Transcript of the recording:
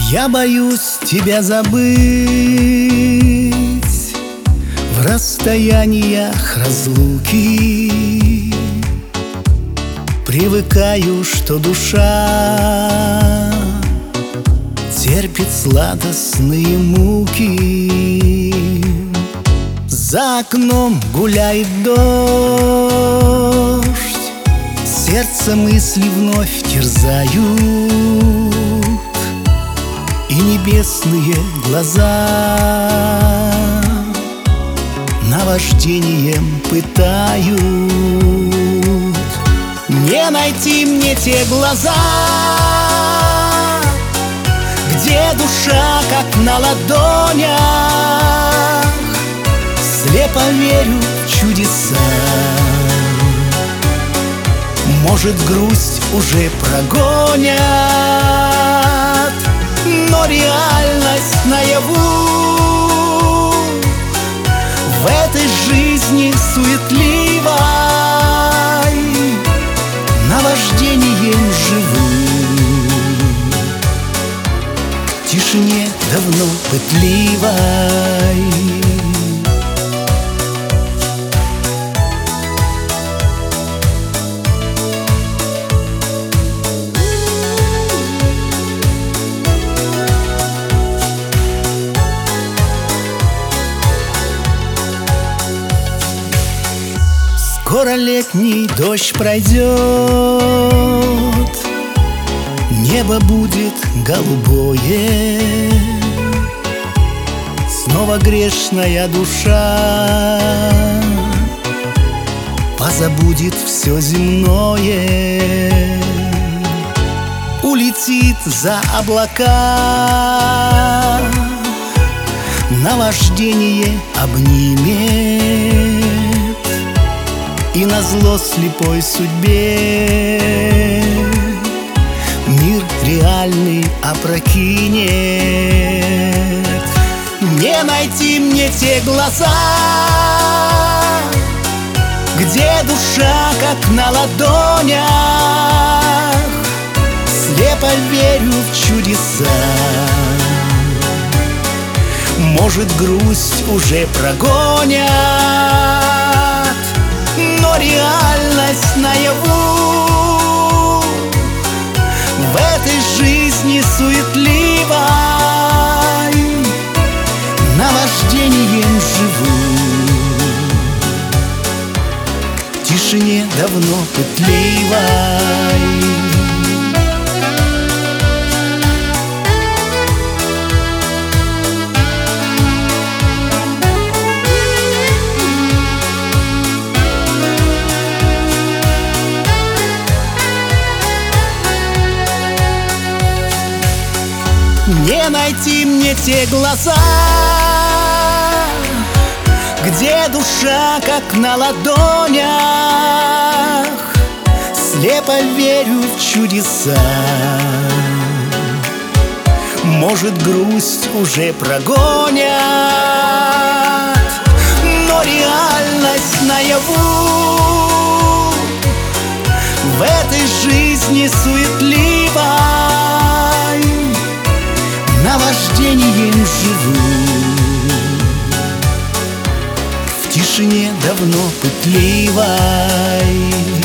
Я боюсь тебя забыть в расстояниях разлуки. Привыкаю, что душа терпит сладостные муки. За окном гуляет дождь, сердце мысли вновь терзают, и небесные глаза наваждением пытают. Не найти мне те глаза, где душа как на ладонях. Слепо верю в чудеса, может, грусть уже прогонят, но реальность наяву в этой жизни суетливой наваждением живу. В тишине давно пытливой скоро летний дождь пройдет, небо будет голубое. Снова грешная душа позабудет все земное, улетит за облака, наваждение обнимет, и назло слепой судьбе мир реальный опрокинет. Не найти мне те глаза, где душа как на ладонях. Слепо верю в чудеса, может, грусть уже прогонят, но реальность наяву в этой жизни суетливой наваждением живу. В тишине давно пытливой не найти мне те глаза, где душа как на ладонях. Слепо верю в чудеса, может, грусть уже прогонят, но реальность наяву в этой жизни суетливой наваждением живу. В тишине давно пытливой